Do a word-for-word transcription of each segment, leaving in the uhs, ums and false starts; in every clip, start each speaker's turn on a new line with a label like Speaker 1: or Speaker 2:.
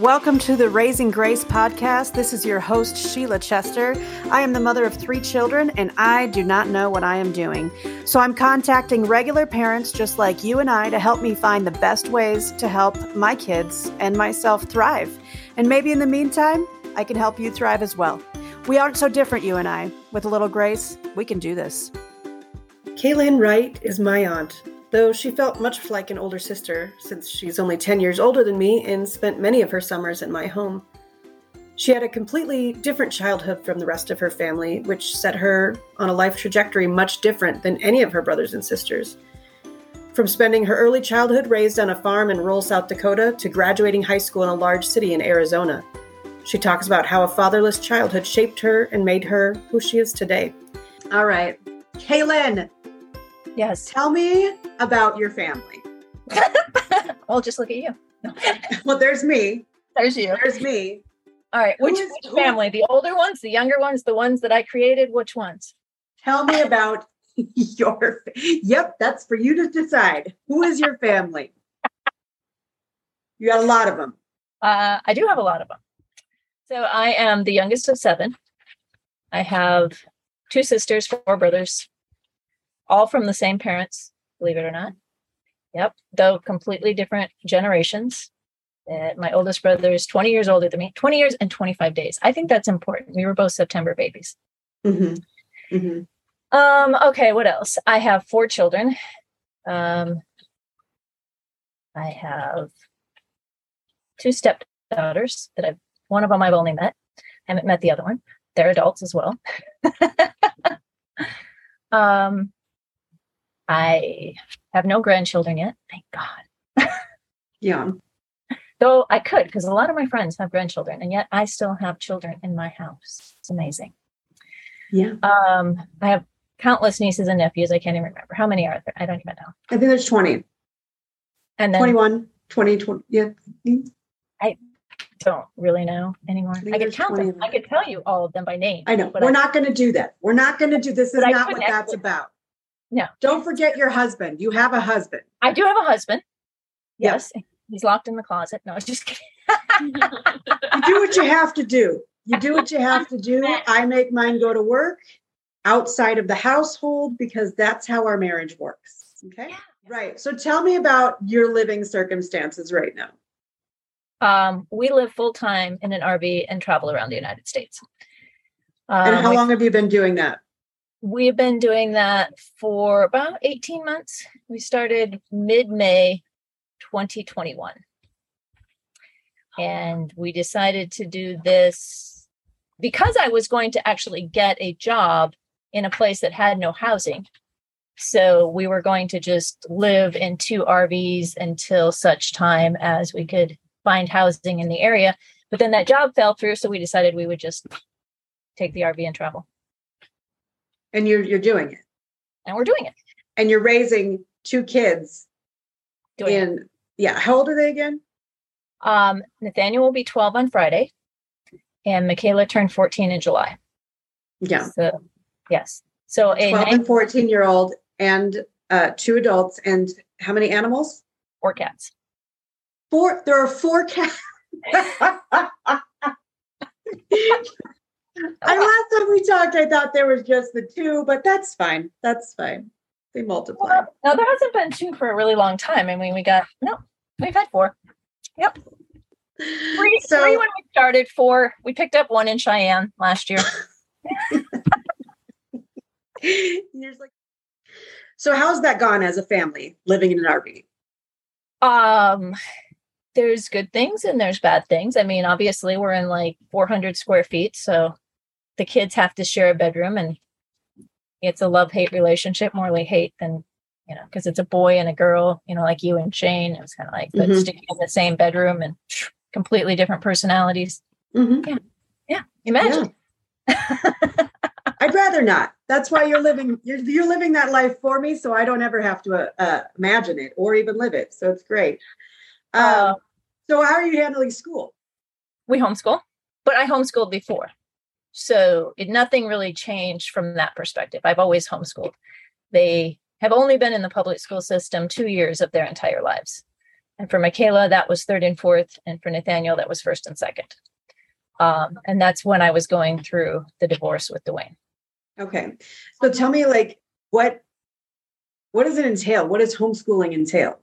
Speaker 1: Welcome to the Raising Grace podcast. This is your host, Sheila Chester. I am the mother of three children, and I do not know what I am doing. So I'm contacting regular parents just like you and I to help me find the best ways to help my kids and myself thrive. And maybe in the meantime, I can help you thrive as well. We aren't so different, you and I. With a little grace, we can do this. Kaylin Wright is my aunt, though she felt much like an older sister since she's only ten years older than me and spent many of her summers in my home. She had a completely different childhood from the rest of her family, which set her on a life trajectory much different than any of her brothers and sisters. From spending her early childhood raised on a farm in rural South Dakota to graduating high school in a large city in Arizona. She talks about how a fatherless childhood shaped her and made her who she is today. All right. Kaylin.
Speaker 2: Yes.
Speaker 1: Tell me about your family.
Speaker 2: Well, just look at you.
Speaker 1: Well, there's me.
Speaker 2: There's you.
Speaker 1: There's me.
Speaker 2: All right. Which,
Speaker 1: is,
Speaker 2: which family? The older ones, the younger ones, the ones that I created? Which ones?
Speaker 1: Tell me about your... Yep, that's for you to decide. Who is your family? You got a lot of them.
Speaker 2: Uh, I do have a lot of them. So I am the youngest of seven. I have two sisters, four brothers, all from the same parents, believe it or not. Yep. Though completely different generations. Uh, my oldest brother is twenty years older than me, twenty years and twenty-five days. I think that's important. We were both September babies.
Speaker 1: Mm-hmm. Mm-hmm.
Speaker 2: Um, okay. What else? I have four children. Um, I have two stepdaughters that I've, one of them I've only met. I haven't met the other one. They're adults as well. um, I have no grandchildren yet. Thank God.
Speaker 1: Yeah.
Speaker 2: Though I could, because a lot of my friends have grandchildren, and yet I still have children in my house. It's amazing.
Speaker 1: Yeah.
Speaker 2: Um, I have countless nieces and nephews. I can't even remember. How many are there? I don't even know.
Speaker 1: I think there's twenty.
Speaker 2: And then
Speaker 1: twenty-one, twenty, twenty. Yeah.
Speaker 2: I don't really know anymore.
Speaker 1: I,
Speaker 2: I could count them. I could tell you all of them by name.
Speaker 1: I know. We're I, not going to do that. We're not going to do this. Is not what that's actually, about.
Speaker 2: No.
Speaker 1: Don't forget your husband. You have a husband.
Speaker 2: I do have a husband. Yes.
Speaker 1: Yep.
Speaker 2: He's locked in the closet. No, just kidding.
Speaker 1: You do what you have to do. You do what you have to do. I make mine go to work outside of the household because that's how our marriage works. Okay. Yeah. Right. So tell me about your living circumstances right now.
Speaker 2: Um, we live full time in an R V and travel around the United States. Um,
Speaker 1: and how long have you been doing that?
Speaker 2: We've been doing that for about eighteen months. We started mid-May twenty twenty-one. And we decided to do this because I was going to actually get a job in a place that had no housing. So we were going to just live in two R Vs until such time as we could find housing in the area. But then that job fell through, so we decided we would just take the R V and travel.
Speaker 1: And you're you're doing it.
Speaker 2: And we're doing it.
Speaker 1: And you're raising two kids.
Speaker 2: Doing
Speaker 1: in
Speaker 2: it.
Speaker 1: Yeah, how old are they again?
Speaker 2: Um, Nathaniel will be twelve on Friday, and Michaela turned fourteen in July.
Speaker 1: Yeah.
Speaker 2: So yes. So a
Speaker 1: twelve and fourteen year old and uh, two adults, and how many animals?
Speaker 2: Four cats.
Speaker 1: Four. There are four cats. I last time we talked, I thought there was just the two, but that's fine. That's fine. They multiply.
Speaker 2: Well, no, there hasn't been two for a really long time. I mean, we got no, we've had four. Yep. Three,
Speaker 1: so,
Speaker 2: three when we started. Four. We picked up one in Cheyenne last year.
Speaker 1: like, so how's that gone as a family living in an R V?
Speaker 2: Um. There's good things and there's bad things. I mean, obviously we're in like four hundred square feet. So the kids have to share a bedroom, and it's a love-hate relationship, more like hate than, you know, because it's a boy and a girl, you know, like you and Shane. It was kind of like, but mm-hmm. sticking in the same bedroom and completely different personalities.
Speaker 1: Mm-hmm.
Speaker 2: Yeah. Yeah. Imagine.
Speaker 1: Yeah. I'd rather not. That's why you're living, you're, you're living that life for me. So I don't ever have to uh, uh, imagine it or even live it. So it's great. Um, uh, so how are you handling school?
Speaker 2: We homeschool, but I homeschooled before. So it, nothing really changed from that perspective. I've always homeschooled. They have only been in the public school system two years of their entire lives. And for Michaela, that was third and fourth. And for Nathaniel, that was first and second. Um, and that's when I was going through the divorce with Dwayne.
Speaker 1: Okay. So tell me, like, what, what does it entail? What does homeschooling entail?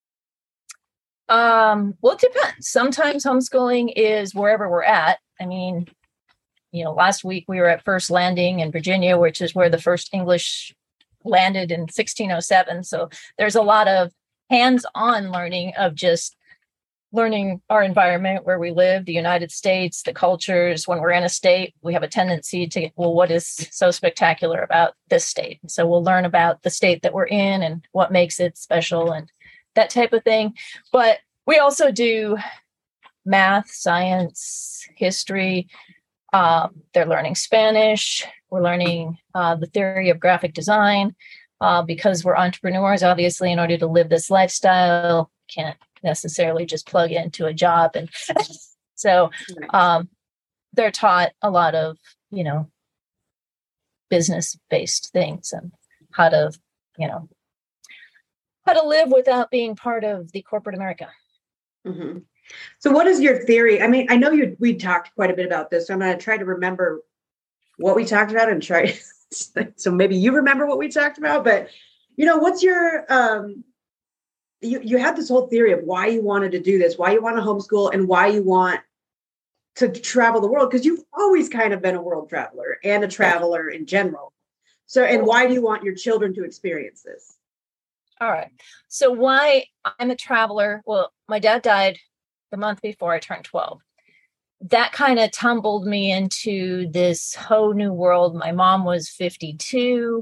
Speaker 2: Um, well, it depends. Sometimes homeschooling is wherever we're at. I mean, you know, last week we were at First Landing in Virginia, which is where the first English landed in sixteen oh seven. So there's a lot of hands-on learning of just learning our environment where we live, the United States, the cultures. When we're in a state, we have a tendency to, well, what is so spectacular about this state? So we'll learn about the state that we're in and what makes it special and that type of thing. But we also do math, science, history. Um, they're learning Spanish. We're learning uh, the theory of graphic design uh, because we're entrepreneurs. Obviously, in order to live this lifestyle, can't necessarily just plug into a job. And so um, they're taught a lot of, you know, business-based things and how to, you know, how to live without being part of the corporate America.
Speaker 1: Mm-hmm. So what is your theory? I mean, I know you we talked quite a bit about this, so I'm going to try to remember what we talked about and try. So maybe you remember what we talked about, but, you know, what's your, um, you, you had this whole theory of why you wanted to do this, why you want to homeschool and why you want to travel the world, because you've always kind of been a world traveler and a traveler in general. So, and why do you want your children to experience this?
Speaker 2: All right. So why I'm a traveler? Well, my dad died the month before I turned twelve. That kind of tumbled me into this whole new world. My mom was fifty-two.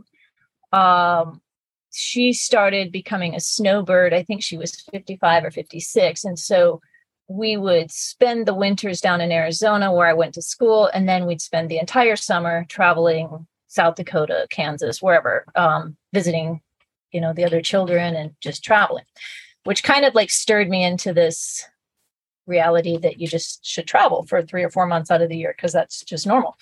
Speaker 2: Um, she started becoming a snowbird. I think she was fifty-five or fifty-six. And so we would spend the winters down in Arizona where I went to school. And then we'd spend the entire summer traveling South Dakota, Kansas, wherever, um, visiting, you know, the other children and just traveling, which kind of like stirred me into this reality that you just should travel for three or four months out of the year because that's just normal.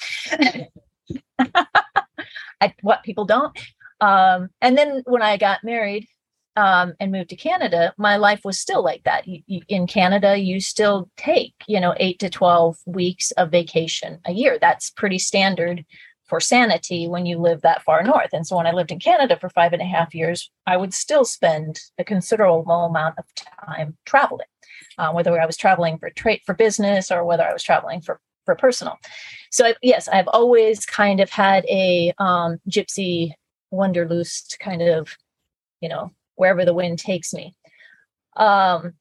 Speaker 2: I, what people don't. Um, and then when I got married um, and moved to Canada, my life was still like that. You, you, in Canada, you still take, you know, eight to twelve weeks of vacation a year. That's pretty standard for sanity when you live that far north. And so when I lived in Canada for five and a half years, I would still spend a considerable amount of time traveling, uh, whether I was traveling for trade for business or whether I was traveling for, for personal. So I, yes, I've always kind of had a um, gypsy wanderlust kind of, you know, wherever the wind takes me. Um,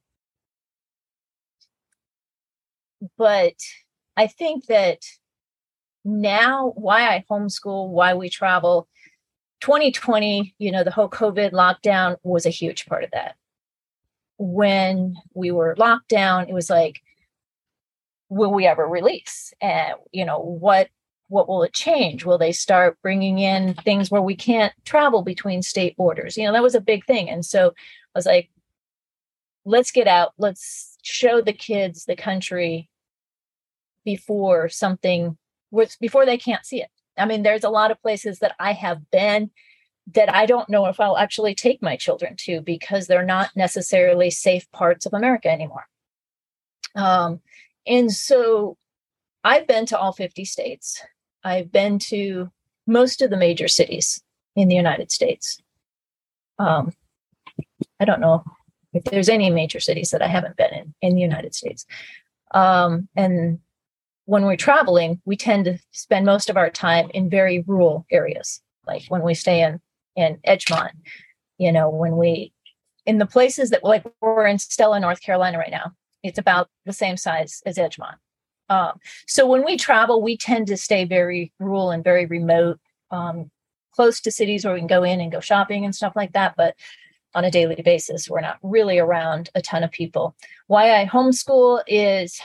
Speaker 2: but I think that now why I homeschool, why we travel, twenty twenty, you know, the whole COVID lockdown was a huge part of that. When we were locked down, it was like, will we ever release? And, you know, what, what will it change? Will they start bringing in things where we can't travel between state borders? You know, that was a big thing. And so I was like, let's get out. Let's show the kids the country before something before they can't see it. I mean, there's a lot of places that I have been that I don't know if I'll actually take my children to because they're not necessarily safe parts of America anymore. Um, and so I've been to all fifty states. I've been to most of the major cities in the United States. Um, I don't know if there's any major cities that I haven't been in in the United States. Um, and when we're traveling, we tend to spend most of our time in very rural areas, like when we stay in, in Edgemont, you know, when we, in the places that, like we're in Stella, North Carolina right now, it's about the same size as Edgemont. Um, so when we travel, we tend to stay very rural and very remote, um, close to cities where we can go in and go shopping and stuff like that. But on a daily basis, we're not really around a ton of people. Why I homeschool is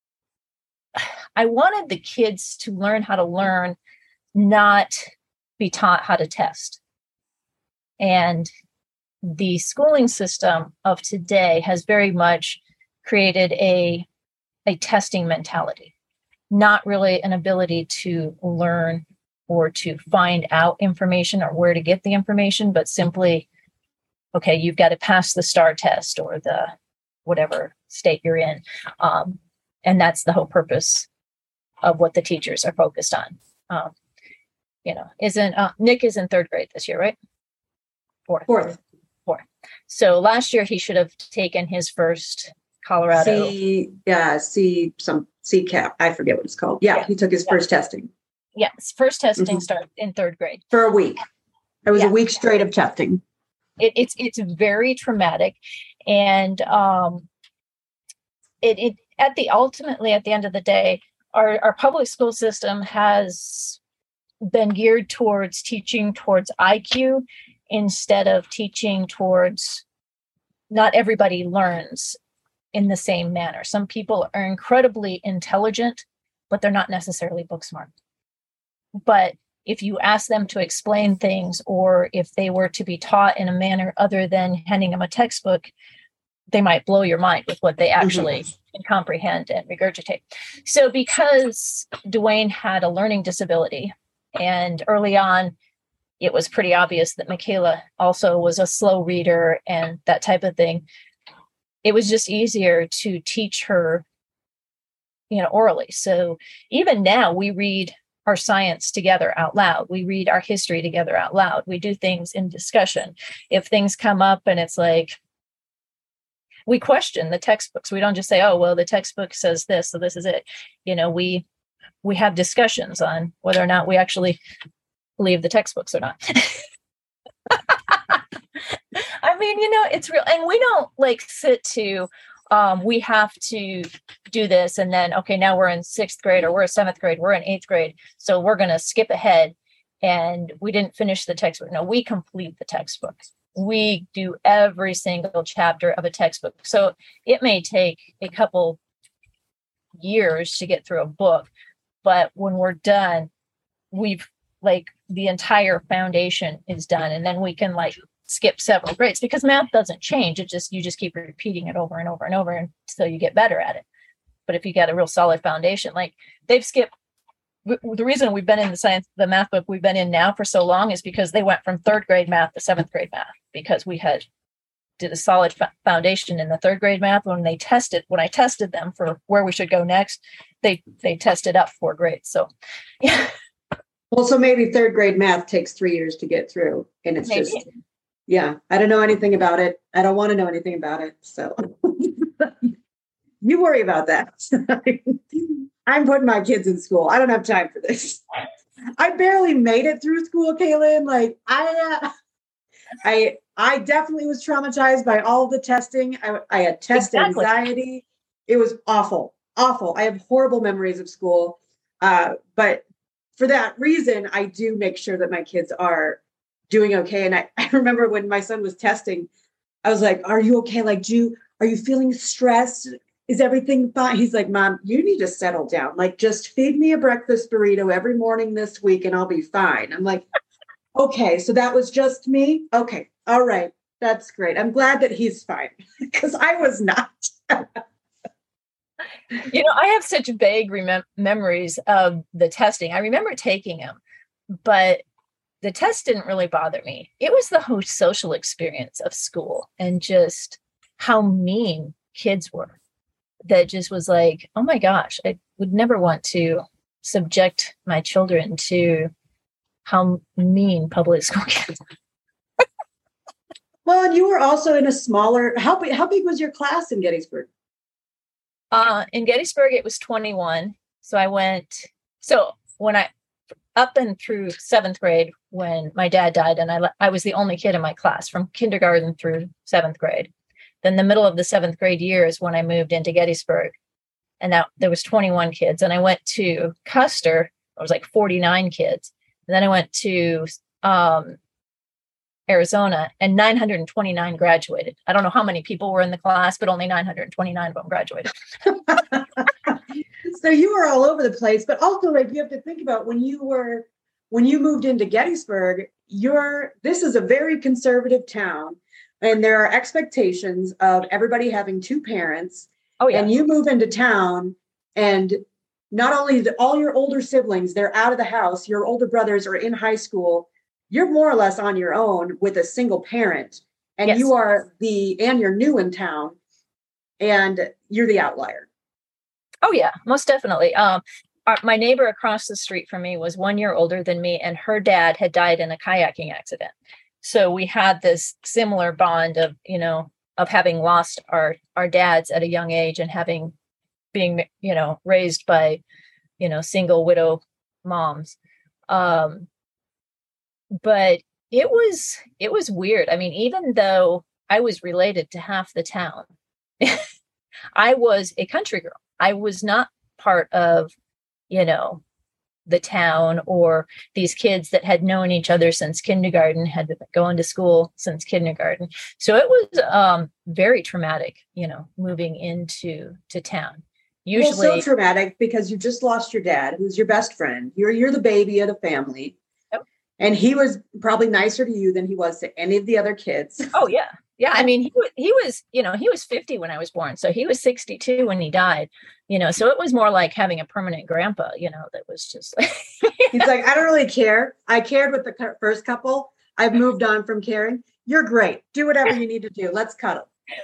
Speaker 2: I wanted the kids to learn how to learn, not be taught how to test. And the schooling system of today has very much created a, a testing mentality, not really an ability to learn or to find out information or where to get the information, but simply, okay, you've got to pass the STAR test or the whatever state you're in. Um, and that's the whole purpose of what the teachers are focused on. Um, you know, isn't uh, Nick is in third grade this year, right? Fourth.
Speaker 3: Fourth.
Speaker 2: Fourth. So last year he should have taken his first Colorado.
Speaker 3: C, yeah, C, some C cap. I forget what it's called. Yeah, yeah. He took his yeah. first testing.
Speaker 2: Yes, first testing mm-hmm. started in third grade.
Speaker 3: For a week. It was yeah. a week straight of testing.
Speaker 2: It, it's it's very traumatic. And um, it, it at the ultimately, at the end of the day, our, our public school system has been geared towards teaching towards I Q instead of teaching towards, not everybody learns in the same manner. Some people are incredibly intelligent, but they're not necessarily book smart. But if you ask them to explain things, or if they were to be taught in a manner other than handing them a textbook, they might blow your mind with what they actually mm-hmm. can comprehend and regurgitate. So because Dwayne had a learning disability, and early on, it was pretty obvious that Michaela also was a slow reader and that type of thing, it was just easier to teach her, you know, orally. So even now we read our science together out loud. We read our history together out loud. We do things in discussion. If things come up and it's like, we question the textbooks. We don't just say, oh, well, the textbook says this, so this is it. You know, we we have discussions on whether or not we actually believe the textbooks or not. I mean, you know, it's real. And we don't like sit to, um, we have to do this. And then, okay, now we're in sixth grade, or we're in seventh grade, we're in eighth grade. So we're going to skip ahead and we didn't finish the textbook. No, we complete the textbook. We do every single chapter of a textbook. So it may take a couple years to get through a book, but when we're done, we've like the entire foundation is done. And then we can like skip several grades, because math doesn't change. It just, you just keep repeating it over and over and over until you get better at it. But if you got a real solid foundation, like they've skipped, the reason we've been in the science, the math book we've been in now for so long is because they went from third grade math to seventh grade math, because we had did a solid f- foundation in the third grade math. When they tested, when I tested them for where we should go next, they, they tested up four grades. So yeah.
Speaker 3: Well, so maybe third grade math takes three years to get through, and it's maybe. just, yeah, I don't know anything about it. I don't want to know anything about it. So you worry about that. I'm putting my kids in school. I don't have time for this. I barely made it through school, Kaylin. Like I, uh, I, I definitely was traumatized by all of the testing. I, I had test exactly. anxiety. It was awful, awful. I have horrible memories of school. Uh, but for that reason, I do make sure that my kids are doing okay. And I, I remember when my son was testing, I was like, are you okay? Like, do you, are you feeling stressed? Is everything fine? He's like, Mom, you need to settle down. Like, just feed me a breakfast burrito every morning this week and I'll be fine. I'm like, okay, so that was just me. Okay. All right. That's great. I'm glad that he's fine, because I was not.
Speaker 2: You know, I have such vague remem- memories of the testing. I remember taking them, but the test didn't really bother me. It was the whole social experience of school and just how mean kids were. That just was like, oh my gosh, I would never want to subject my children to how mean public school kids are.
Speaker 3: Well, and you were also in a smaller, how big, how big was your class in Gettysburg?
Speaker 2: Uh, in Gettysburg, it was twenty-one. So I went, so when I, up and through seventh grade, when my dad died, and I, I was the only kid in my class from kindergarten through seventh grade. Then the middle of the seventh grade year is when I moved into Gettysburg, and that there was twenty-one kids. And I went to Custer, it was like forty-nine kids. And then I went to um, Arizona, and nine hundred twenty-nine graduated. I don't know how many people were in the class, but only nine hundred twenty-nine of them graduated.
Speaker 3: So you were all over the place, but also like you have to think about when you were, when you moved into Gettysburg, you're, this is a very conservative town. And there are expectations of everybody having two parents.
Speaker 2: Oh, yeah.
Speaker 3: And you move into town, and not only the, all your older siblings, they're out of the house. Your older brothers are in high school. You're more or less on your own with a single parent. And yes. you are the, and you're new in town. and you're the outlier.
Speaker 2: Oh yeah, most definitely. Um, our, my neighbor across the street from me was one year older than me, and her dad had died in a kayaking accident. So we had this similar bond of, you know, of having lost our, our dads at a young age and having being, you know, raised by, you know, single widow moms. Um, but it was, it was weird. I mean, even though I was related to half the town, I was a country girl. I was not part of, you know, the town or these kids that had known each other since kindergarten, had been going to school since kindergarten. So it was um, very traumatic, you know, moving into to town. Usually,
Speaker 3: well, so traumatic because you just lost your dad, who's your best friend. You're you're the baby of the family,
Speaker 2: yep.
Speaker 3: And he was probably nicer to you than he was to any of the other kids.
Speaker 2: Oh yeah, yeah. I mean, he he was, you know, he was fifty when I was born, so he was sixty-two when he died. You know, so it was more like having a permanent grandpa. You know, that was just like
Speaker 3: he's like, I don't really care. I cared with the first couple. I've moved on from caring. You're great. Do whatever you need to do. Let's cuddle.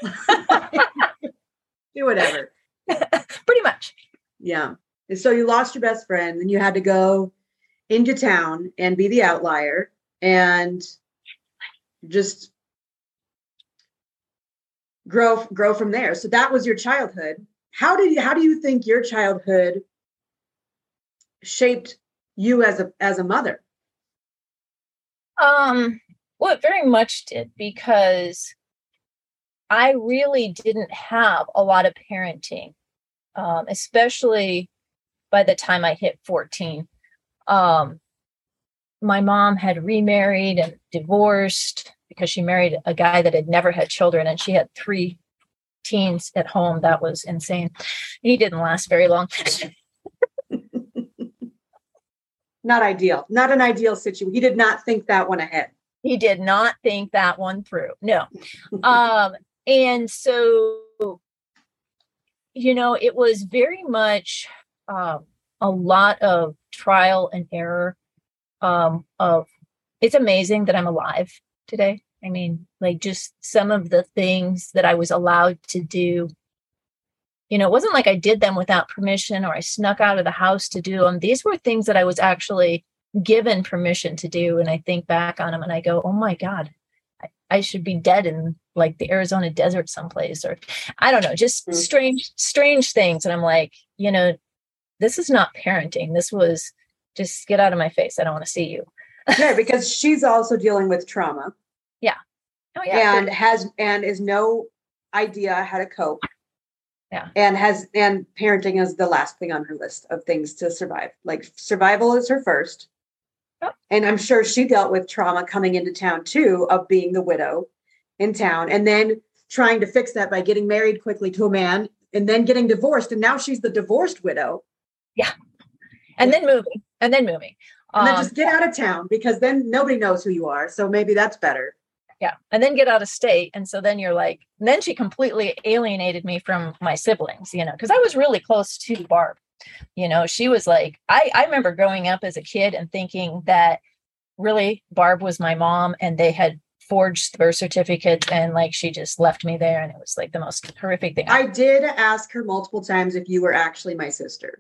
Speaker 3: Do whatever.
Speaker 2: Pretty much.
Speaker 3: Yeah. And so you lost your best friend, and you had to go into town and be the outlier and just grow grow from there. So that was your childhood. How did you how do you think your childhood shaped you as a as a mother?
Speaker 2: Um, well, it very much did, because I really didn't have a lot of parenting, um, especially by the time I hit fourteen. Um, my mom had remarried and divorced because she married a guy that had never had children, and she had three teens at home. That was insane. He didn't last very long.
Speaker 3: Not ideal. Not an ideal situation. He did not think that one ahead.
Speaker 2: He did not think that one through. No. um, and so, you know, it was very much um, a lot of trial and error. Um, of it's amazing that I'm alive today. I mean, like just some of the things that I was allowed to do. You know, it wasn't like I did them without permission or I snuck out of the house to do them. These were things that I was actually given permission to do. And I think back on them and I go, oh my God, I, I should be dead in like the Arizona desert someplace, or I don't know, just mm-hmm. strange, strange things. And I'm like, you know, this is not parenting. This was just get out of my face. I don't want to see you.
Speaker 3: Yeah, because she's also dealing with trauma.
Speaker 2: Yeah. Oh yeah.
Speaker 3: And has, and is no idea how to cope.
Speaker 2: Yeah.
Speaker 3: And has, and parenting is the last thing on her list of things to survive. Like survival is her first. Oh. And I'm sure she dealt with trauma coming into town too, of being the widow in town and then trying to fix that by getting married quickly to a man and then getting divorced. And now she's the divorced widow.
Speaker 2: Yeah. And then moving and then moving.
Speaker 3: And then um, just get out of town because then nobody knows who you are. So maybe that's better.
Speaker 2: Yeah. And then get out of state. And so then you're like, and then she completely alienated me from my siblings, you know, because I was really close to Barb. You know, she was like, I, I remember growing up as a kid and thinking that really Barb was my mom and they had forged birth certificates and like she just left me there. And it was like the most horrific thing.
Speaker 3: I did ask her multiple times if you were actually my sister.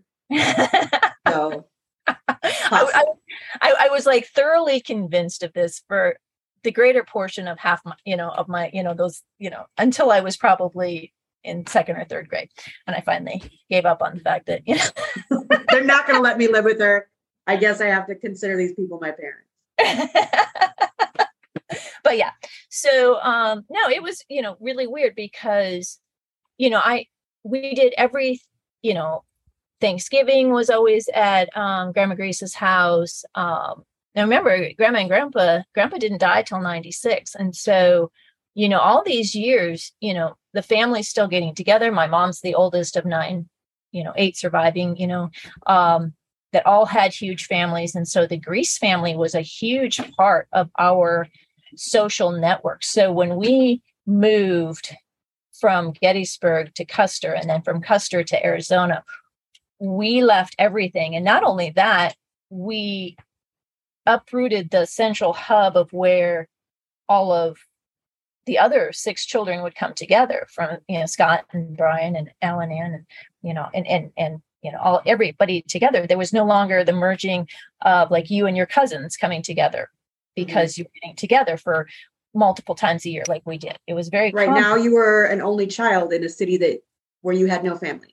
Speaker 3: So
Speaker 2: I, I, I was like thoroughly convinced of this for the greater portion of half my, you know, of my, you know, those, you know, until I was probably in second or third grade. And I finally gave up on the fact that, you know,
Speaker 3: they're not going to let me live with her. I guess I have to consider these people my parents.
Speaker 2: But yeah, so um, no, it was, you know, really weird because, you know, I, we did every, you know, Thanksgiving was always at um, Grandma Grace's house. Um, now remember, Grandma and Grandpa, Grandpa didn't die till ninety-six. And so, you know, all these years, you know, the family's still getting together. My mom's the oldest of nine, you know, eight surviving, you know, um, that all had huge families. And so the Grease family was a huge part of our social network. So when we moved from Gettysburg to Custer and then from Custer to Arizona, we left everything. And not only that, we uprooted the central hub of where all of the other six children would come together from, you know, Scott and Brian and Alan Ann and, you know, and, and, and, you know, all, everybody together. There was no longer the merging of like you and your cousins coming together because mm-hmm. you were getting together for multiple times a year, like we did. It was very
Speaker 3: right.
Speaker 2: common.
Speaker 3: Now you were an only child in a city that where you had no family.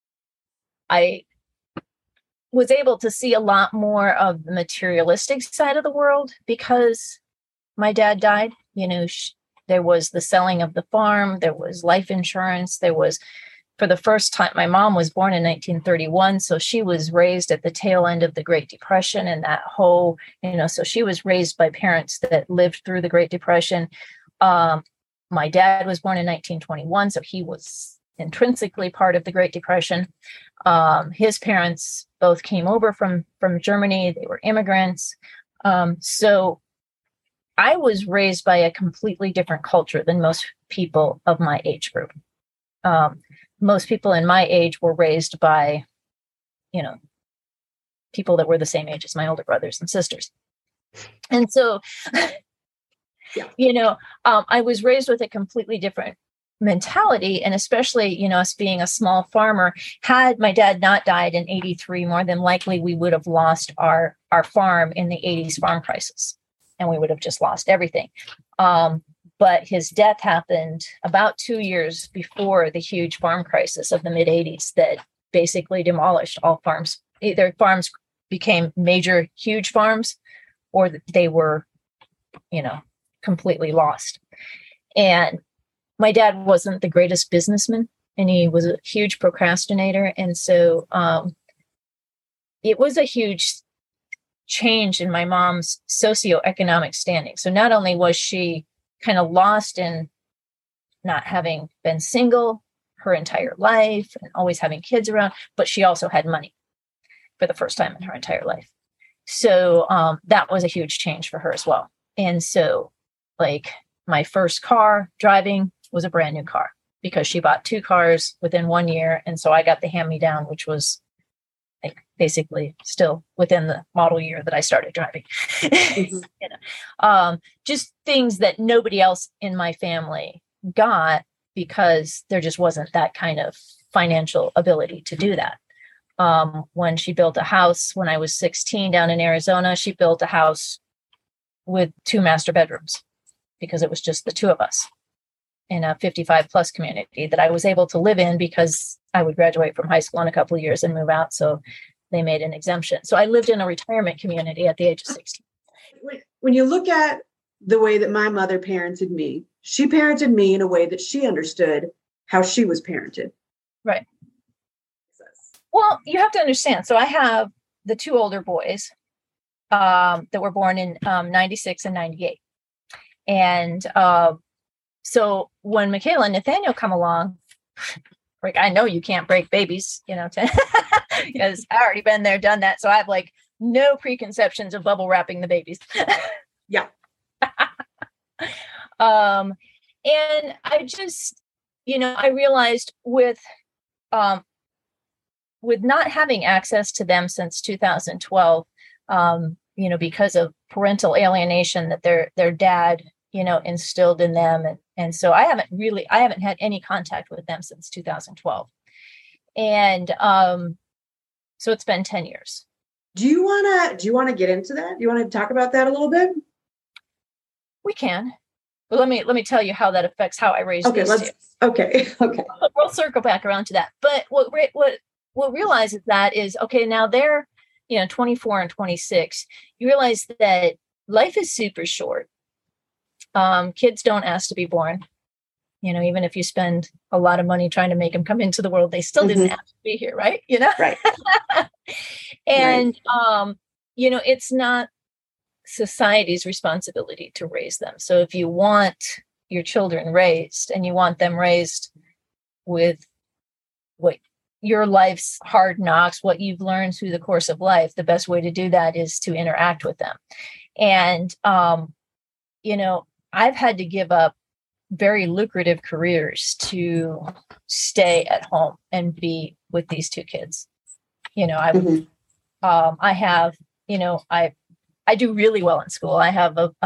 Speaker 2: I was able to see a lot more of the materialistic side of the world because my dad died. You know, sh- there was the selling of the farm. There was life insurance. There was, for the first time, my mom was born in nineteen thirty-one. So she was raised at the tail end of the Great Depression and that whole, you know, so she was raised by parents that lived through the Great Depression. Um, my dad was born in nineteen twenty-one. So he was intrinsically part of the Great Depression. Um, his parents both came over from, from Germany. They were immigrants. Um, so I was raised by a completely different culture than most people of my age group. Um, most people in my age were raised by, you know, people that were the same age as my older brothers and sisters. And so, yeah. you know, um, I was raised with a completely different mentality. And especially, you know, us being a small farmer, had my dad not died in eighty-three, more than likely we would have lost our, our farm in the eighties farm crisis. And we would have just lost everything. Um, but his death happened about two years before the huge farm crisis of the mid eighties that basically demolished all farms. Either farms became major, huge farms, or they were, you know, completely lost. And my dad wasn't the greatest businessman, and he was a huge procrastinator. And so um, it was a huge change in my mom's socioeconomic standing. So not only was she kind of lost in not having been single her entire life and always having kids around, but she also had money for the first time in her entire life. So um, that was a huge change for her as well. And so like my first car driving was a brand new car because she bought two cars within one year. And so I got the hand-me-down, which was like basically still within the model year that I started driving. Mm-hmm. you know, um, just things that nobody else in my family got because there just wasn't that kind of financial ability to do that. Um, when she built a house when I was sixteen down in Arizona, she built a house with two master bedrooms because it was just the two of us in a fifty-five plus community that I was able to live in because I would graduate from high school in a couple of years and move out. So they made an exemption. So I lived in a retirement community at the age of sixteen.
Speaker 3: When you look at the way that my mother parented me, she parented me in a way that she understood how she was parented.
Speaker 2: Right. Well, you have to understand. So I have the two older boys um, that were born in um, ninety-six and ninety-eight. And uh, so when Michaela and Nathaniel come along, like, I know you can't break babies, you know, to, because I've already been there, done that. So I have like no preconceptions of bubble wrapping the babies.
Speaker 3: Yeah.
Speaker 2: um, and I just, you know, I realized with, um, with not having access to them since two thousand twelve, um, you know, because of parental alienation that their, their dad, you know, instilled in them. And, and so I haven't really, I haven't had any contact with them since two thousand twelve. And um, so it's been ten years.
Speaker 3: Do you want to, do you want to get into that? Do you want to talk about that a little bit?
Speaker 2: We can, but let me, let me tell you how that affects how I raised
Speaker 3: okay,
Speaker 2: these
Speaker 3: let's,
Speaker 2: two.
Speaker 3: Okay. Okay.
Speaker 2: We'll circle back around to that. But what, what, what realizes that is, okay, now they're, you know, twenty-four and twenty-six. You realize that life is super short. Um, kids don't ask to be born. You know, even if you spend a lot of money trying to make them come into the world, they still mm-hmm. didn't have to be here, right? You know?
Speaker 3: Right.
Speaker 2: and, right. um, you know, it's not society's responsibility to raise them. So if you want your children raised and you want them raised with what your life's hard knocks, what you've learned through the course of life, the best way to do that is to interact with them. And, um, you know, I've had to give up very lucrative careers to stay at home and be with these two kids. You know, I, mm-hmm. um, I have, you know, I, I do really well in school. I have a, uh,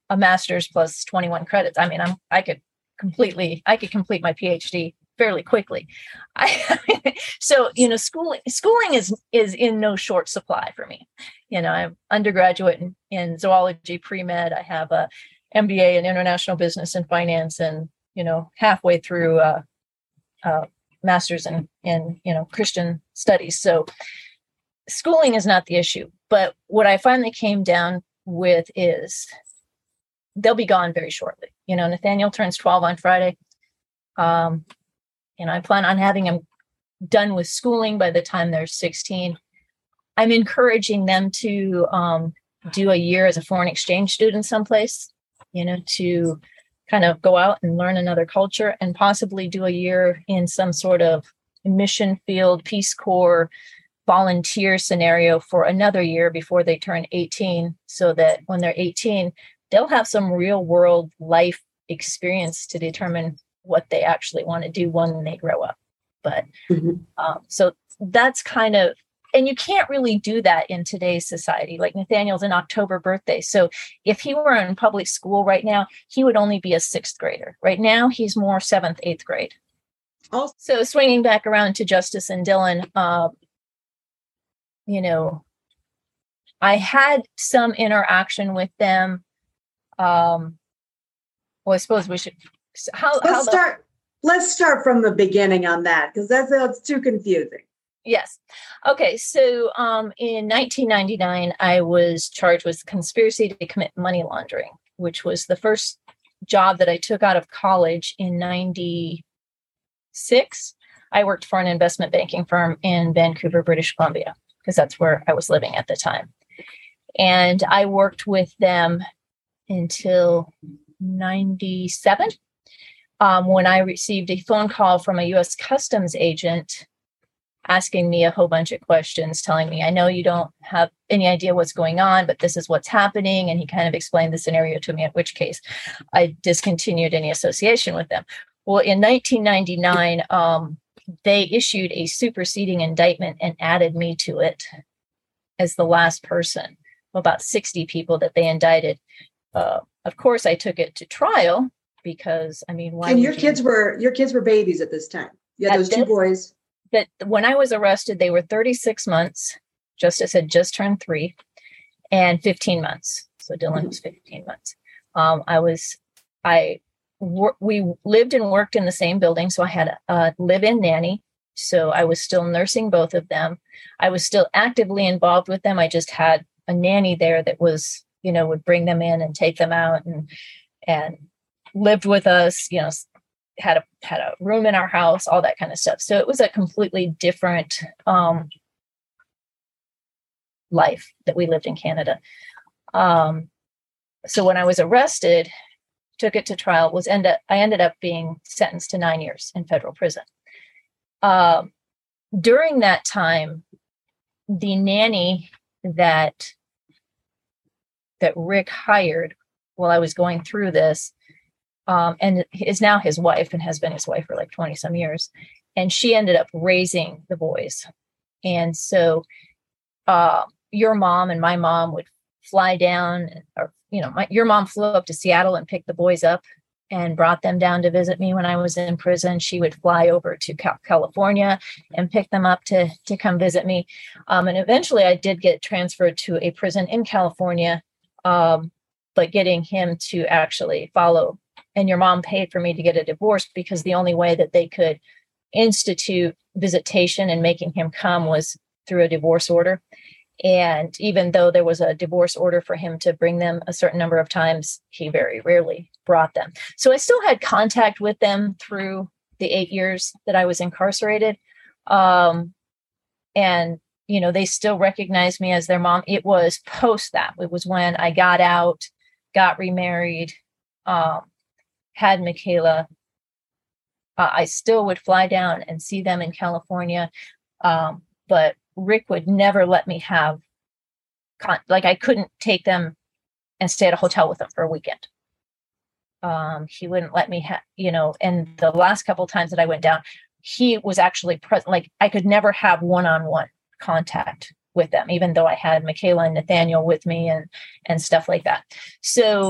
Speaker 2: a master's plus twenty-one credits. I mean, I'm, I could completely, I could complete my PhD fairly quickly. I, so, you know, schooling, schooling is, is in no short supply for me. You know, I'm undergraduate in, in zoology, pre-med. I have a M B A in international business and finance, and, you know, halfway through uh, uh, master's in, in, you know, Christian studies. So schooling is not the issue, but what I finally came down with is they'll be gone very shortly. You know, Nathaniel turns twelve on Friday. Um, and I plan on having him done with schooling by the time they're sixteen. I'm encouraging them to um, do a year as a foreign exchange student someplace, you know, to kind of go out and learn another culture, and possibly do a year in some sort of mission field, Peace Corps, volunteer scenario for another year before they turn eighteen, so that when they're eighteen, they'll have some real world life experience to determine what they actually want to do when they grow up. But mm-hmm. um, so that's kind of, and you can't really do that in today's society. Like Nathaniel's an October birthday. So if he were in public school right now, he would only be a sixth grader. Right now, he's more seventh, eighth grade. Also, so swinging back around to Justice and Dylan, uh, you know, I had some interaction with them. Um, well, I suppose we should. How,
Speaker 3: let's
Speaker 2: how the,
Speaker 3: start. Let's start from the beginning on that, because that's that's too confusing.
Speaker 2: Yes. Okay. So, um, in nineteen ninety-nine, I was charged with conspiracy to commit money laundering, which was the first job that I took out of college in ninety-six. I worked for an investment banking firm in Vancouver, British Columbia, because that's where I was living at the time. And I worked with them until ninety-seven, um, when I received a phone call from a U S Customs agent asking me a whole bunch of questions, telling me, I know you don't have any idea what's going on, but this is what's happening. And he kind of explained the scenario to me, at which case I discontinued any association with them. Well, in nineteen ninety-nine, um, they issued a superseding indictment and added me to it as the last person, about sixty people that they indicted. Uh, of course, I took it to trial because, I mean, why?
Speaker 3: And your kids were your kids were babies at this time. Yeah, those two boys.
Speaker 2: That when I was arrested, they were thirty-six months. Justice had just turned three, and fifteen months. So Dylan was fifteen months. Um, I was, I, we lived and worked in the same building. So I had a, a live-in nanny. So I was still nursing both of them. I was still actively involved with them. I just had a nanny there that was, you know, would bring them in and take them out, and, and lived with us, you know, had a, had a room in our house, all that kind of stuff. So it was a completely different, um, life that we lived in Canada. Um, so when I was arrested, took it to trial, was end up, I ended up being sentenced to nine years in federal prison. Um, during that time, the nanny that that Rick hired while I was going through this, um, and is now his wife and has been his wife for like twenty some years. And she ended up raising the boys. And so uh, your mom and my mom would fly down, or, you know, my, your mom flew up to Seattle and picked the boys up and brought them down to visit me when I was in prison. She would fly over to Cal- California and pick them up to, to come visit me. Um, and eventually I did get transferred to a prison in California, um, but getting him to actually follow. And your mom paid for me to get a divorce, because the only way that they could institute visitation and making him come was through a divorce order. And even though there was a divorce order for him to bring them a certain number of times, he very rarely brought them. So I still had contact with them through the eight years that I was incarcerated. Um, and, you know, they still recognized me as their mom. It was post that. It was when I got out, got remarried, um, had Michaela. Uh, I still would fly down and see them in California. Um, but Rick would never let me have, con- like I couldn't take them and stay at a hotel with them for a weekend. Um, he wouldn't let me have, you know, and the last couple of times that I went down, he was actually present. Like I could never have one-on-one contact with them, even though I had Michaela and Nathaniel with me and, and stuff like that. So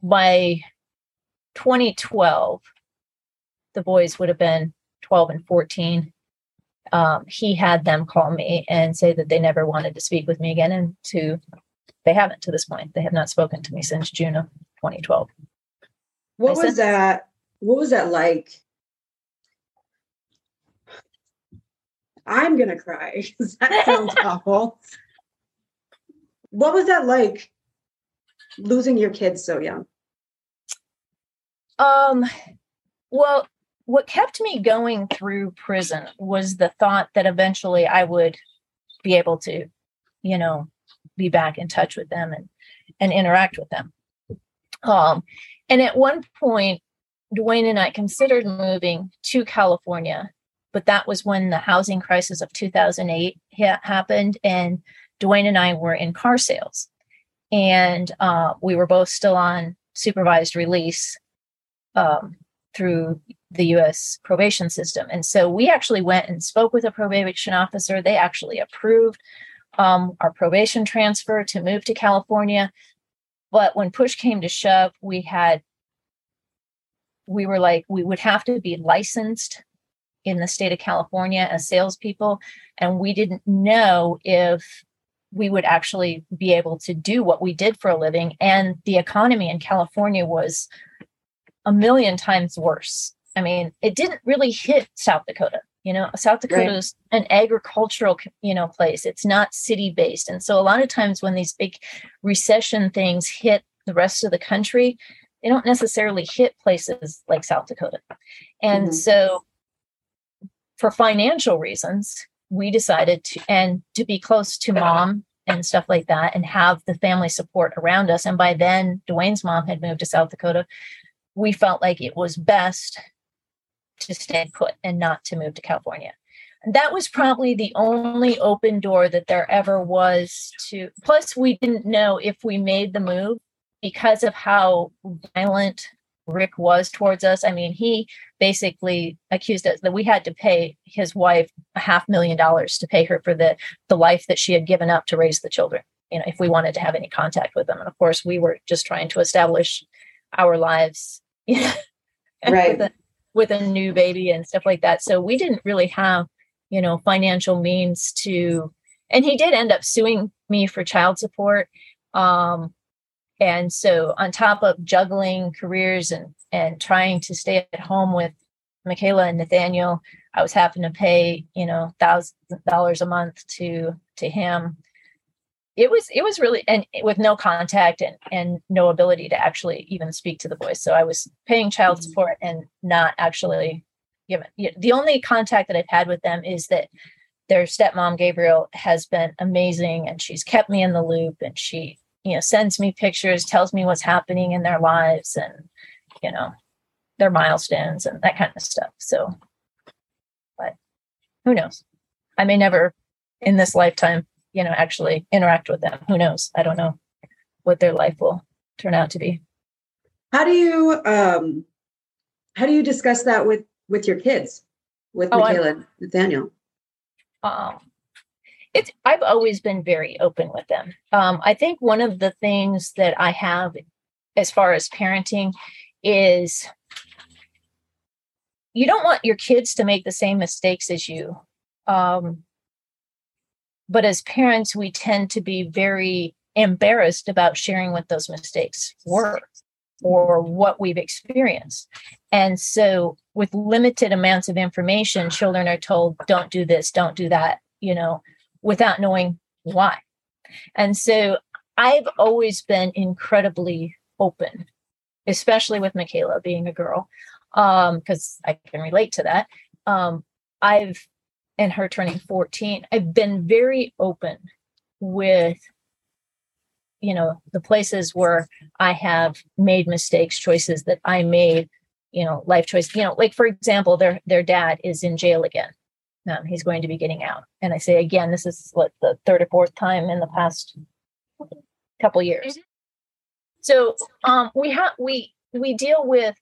Speaker 2: by twenty twelve, the boys would have been twelve and fourteen. Um, he had them call me and say that they never wanted to speak with me again. And to, they haven't to this point. They have not spoken to me since June of twenty twelve.
Speaker 3: What
Speaker 2: I
Speaker 3: was
Speaker 2: said,
Speaker 3: that? What was that like? I'm going to cry. That sounds awful. What was that like, losing your kids so young?
Speaker 2: Um, well, what kept me going through prison was the thought that eventually I would be able to, you know, be back in touch with them and, and interact with them. Um, and at one point, Dwayne and I considered moving to California, but that was when the housing crisis of two thousand eight ha- happened, and Dwayne and I were in car sales, and uh, we were both still on supervised release um, through the U S probation system. And so we actually went and spoke with a probation officer. They actually approved um, our probation transfer to move to California. But when push came to shove, we had, we were like, we would have to be licensed in the state of California as salespeople. And we didn't know if we would actually be able to do what we did for a living. And the economy in California was a million times worse. I mean, it didn't really hit South Dakota. You know, South Dakota
Speaker 3: Right.
Speaker 2: is an agricultural, you know, place. It's not city based. And so a lot of times when these big recession things hit the rest of the country, they don't necessarily hit places like South Dakota. And
Speaker 3: Mhm.
Speaker 2: so for financial reasons, we decided to, and to be close to mom and stuff like that, and have the family support around us. And by then, Dwayne's mom had moved to South Dakota. We felt like it was best to stay put and not to move to California. And that was probably the only open door that there ever was to, plus we didn't know if we made the move because of how violent Rick was towards us. I mean, he basically accused us that we had to pay his wife a half million dollars to pay her for the, the life that she had given up to raise the children, you know, if we wanted to have any contact with them. And of course, we were just trying to establish our lives, you know,
Speaker 3: Right.
Speaker 2: with, a, with a new baby and stuff like that. So we didn't really have, you know, financial means to, and he did end up suing me for child support. Um, And so on top of juggling careers and, and trying to stay at home with Michaela and Nathaniel, I was having to pay, you know, thousands of dollars a month to, to him. It was, it was really, and with no contact and, and no ability to actually even speak to the boys. So I was paying child support and not actually given. The only contact that I've had with them is that their stepmom, Gabriel, has been amazing. And she's kept me in the loop, and she, you know, sends me pictures, tells me what's happening in their lives and, you know, their milestones and that kind of stuff. So, but who knows? I may never in this lifetime, you know, actually interact with them. Who knows? I don't know what their life will turn out to be.
Speaker 3: How do you, um, how do you discuss that with, with your kids, with
Speaker 2: Oh,
Speaker 3: Michaela and Nathaniel?
Speaker 2: Um, It's, I've always been very open with them. Um, I think one of the things that I have as far as parenting is you don't want your kids to make the same mistakes as you. Um, but as parents, we tend to be very embarrassed about sharing what those mistakes were or what we've experienced. And so with limited amounts of information, children are told, don't do this, don't do that, you know, without knowing why. And so I've always been incredibly open, especially with Michaela being a girl, because um, I can relate to that. Um, I've, and her turning fourteen, I've been very open with, you know, the places where I have made mistakes, choices that I made, you know, life choice, you know, like, for example, their, their dad is in jail again. Um, he's going to be getting out. And I say, again, this is what the third or fourth time in the past couple years. So um, we have, we, we deal with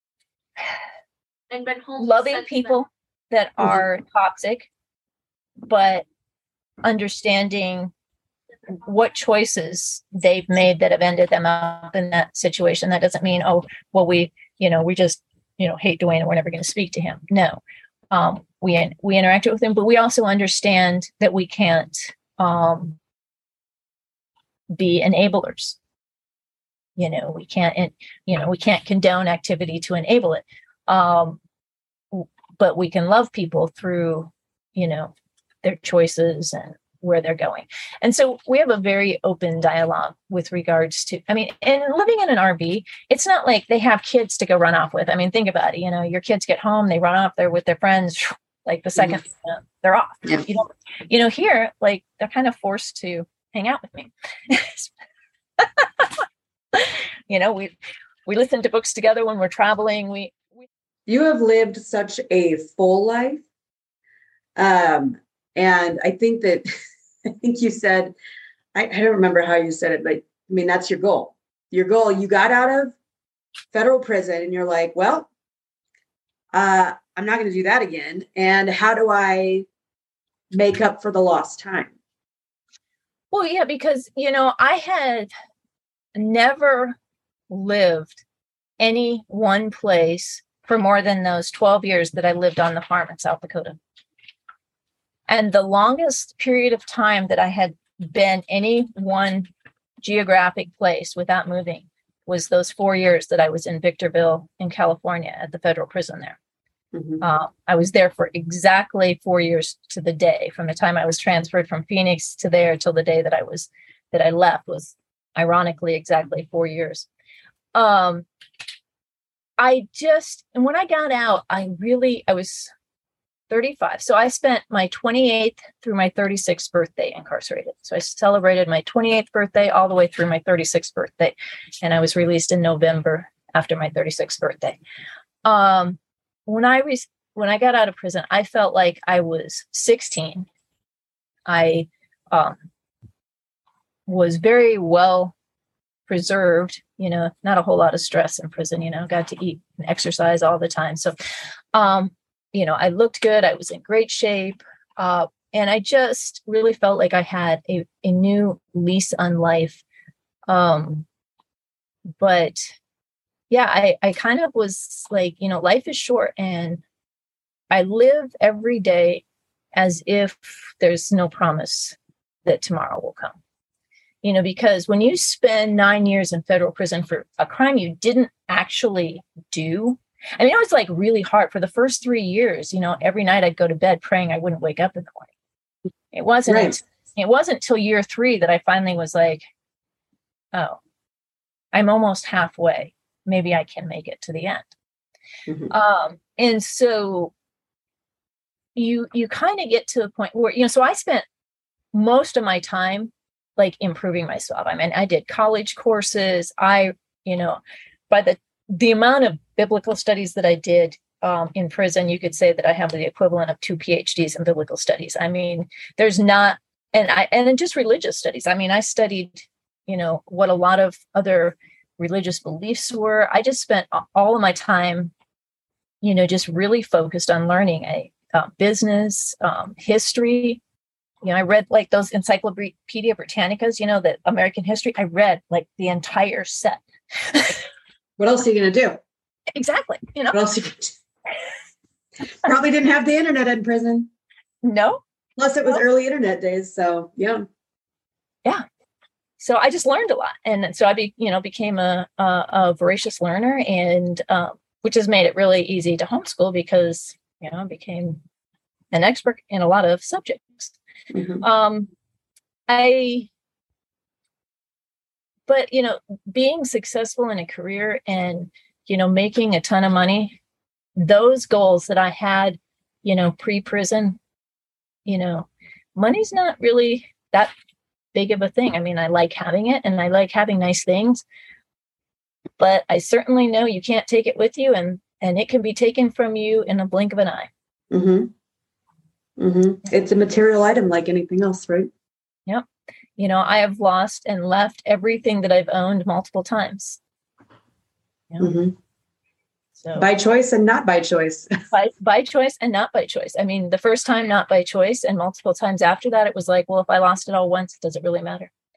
Speaker 4: and been home
Speaker 2: loving people that are toxic, but understanding what choices they've made that have ended them up in that situation. That doesn't mean, oh, well, we, you know, we just, you know, hate Dwayne and we're never going to speak to him. No, um, we, we interacted with him, but we also understand that we can't um, be enablers. You know, we can't, you know, we can't condone activity to enable it. Um, but we can love people through, you know, their choices and where they're going. And so we have a very open dialogue with regards to, I mean, and living in an R V, it's not like they have kids to go run off with. I mean, think about it. You know, your kids get home, they run off, they're with their friends, like the second mm-hmm. you know, they're off. Yeah. You know, you know, here, like they're kind of forced to hang out with me. You know, we, we listen to books together when we're traveling. We, we
Speaker 3: You have lived such a full life. Um, and I think that, I think you said, I, I don't remember how you said it, but I mean, that's your goal. Your goal, you got out of federal prison and you're like, well, uh, I'm not going to do that again. And how do I make up for the lost time?
Speaker 2: Well, yeah, because, you know, I had never lived any one place for more than those twelve years that I lived on the farm in South Dakota. And the longest period of time that I had been any one geographic place without moving was those four years that I was in Victorville in California at the federal prison there. Mm-hmm. Uh, I was there for exactly four years to the day, from the time I was transferred from Phoenix to there till the day that I was, that I left was ironically exactly four years. Um, I just, and when I got out, I really, I was thirty-five. So I spent my twenty-eighth through my thirty-sixth birthday incarcerated. So I celebrated my twenty-eighth birthday all the way through my thirty-sixth birthday. And I was released in November after my thirty-sixth birthday. Um, when I was, when I got out of prison, I felt like I was sixteen. I um, was very well preserved, you know, not a whole lot of stress in prison, you know, got to eat and exercise all the time. So, um, you know, I looked good. I was in great shape. Uh, and I just really felt like I had a, a new lease on life. Um, but yeah, I, I kind of was like, you know, life is short and I live every day as if there's no promise that tomorrow will come. You know, because when you spend nine years in federal prison for a crime you didn't actually do, I mean, it was like really hard for the first three years. You know, every night I'd go to bed praying I wouldn't wake up in the morning. It wasn't. Right. It wasn't until year three that I finally was like, "Oh, I'm almost halfway. Maybe I can make it to the end." Mm-hmm. Um, and so you you kind of get to a point where, you know. So I spent most of my time like improving myself. I mean, I did college courses. I, you know, by the the amount of biblical studies that I did um, in prison, you could say that I have the equivalent of two PhDs in biblical studies. I mean, there's not, and I, and just religious studies. I mean, I studied, you know, what a lot of other religious beliefs were. I just spent all of my time, you know, just really focused on learning a uh, business, um, history. You know, I read like those Encyclopedia Britannicas, you know, the American history. I read like the entire set.
Speaker 3: What else are you going to do?
Speaker 2: Exactly. You know,
Speaker 3: what else are you going to do? Probably didn't have the internet in prison.
Speaker 2: No.
Speaker 3: Plus it was
Speaker 2: no.
Speaker 3: early internet days. So yeah.
Speaker 2: Yeah. So I just learned a lot. And so I be, you know, became a, a, a voracious learner, and um, which has made it really easy to homeschool because, you know, I became an expert in a lot of subjects. Mm-hmm. Um, I, but, you know, being successful in a career and, you know, making a ton of money, those goals that I had, you know, pre-prison, you know, money's not really that big of a thing. I mean, I like having it and I like having nice things, but I certainly know you can't take it with you, and, and it can be taken from you in a blink of an eye.
Speaker 3: Mm-hmm. Mm-hmm. It's a material item like anything else, right?
Speaker 2: Yep. You know, I have lost and left everything that I've owned multiple times. You know? Mm-hmm. So
Speaker 3: by choice and not by choice.
Speaker 2: by by choice and not by choice. I mean, the first time, not by choice, and multiple times after that, it was like, well, if I lost it all once, does it really matter?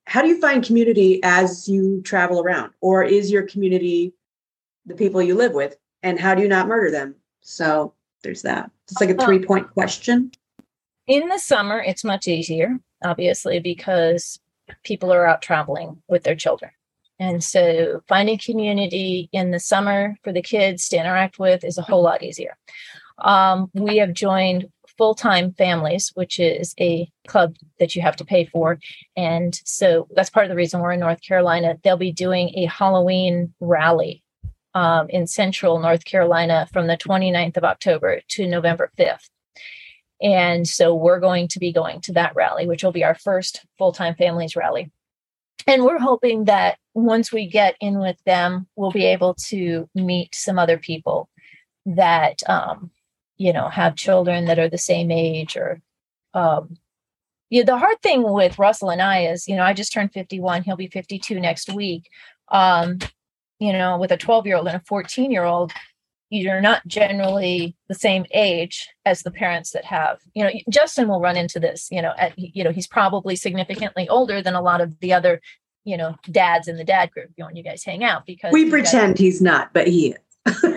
Speaker 3: how do you find community as you travel around? Or is your community the people you live with? And how do you not murder them? So there's that. It's like a three point question.
Speaker 2: In the summer, it's much easier, obviously, because people are out traveling with their children. And so finding community in the summer for the kids to interact with is a whole lot easier. Um, we have joined Full-Time Families, which is a club that you have to pay for. And so that's part of the reason we're in North Carolina. They'll be doing a Halloween rally um, in central North Carolina from the twenty-ninth of October to November fifth. And so we're going to be going to that rally, which will be our first Full-Time Families rally. And we're hoping that once we get in with them, we'll be able to meet some other people that, um, you know, have children that are the same age or, um, yeah, the hard thing with Russell and I is, you know, I just turned fifty-one. He'll be fifty-two next week. Um, you know, with a twelve year old and a fourteen year old, you're not generally the same age as the parents that have, you know, Justin will run into this, you know, at, you know, he's probably significantly older than a lot of the other, you know, dads in the dad group, you know, when you guys hang out because
Speaker 3: we pretend guys, he's not, but he is.